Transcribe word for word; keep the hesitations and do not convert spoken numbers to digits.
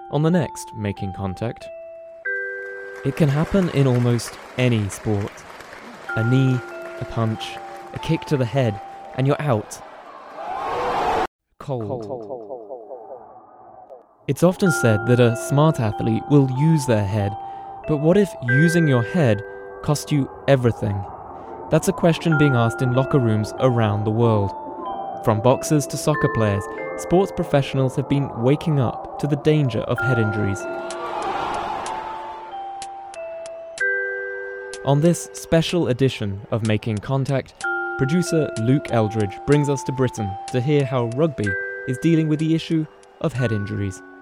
on the next Making Contact. It can happen in almost any sport. A knee, a punch, a kick to the head, and you're out. Cold. It's often said that a smart athlete will use their head, but what if using your head cost you everything? That's a question being asked in locker rooms around the world. From boxers to soccer players, sports professionals have been waking up to the danger of head injuries. On this special edition of Making Contact, producer Luke Eldridge brings us to Britain to hear how rugby is dealing with the issue of head injuries.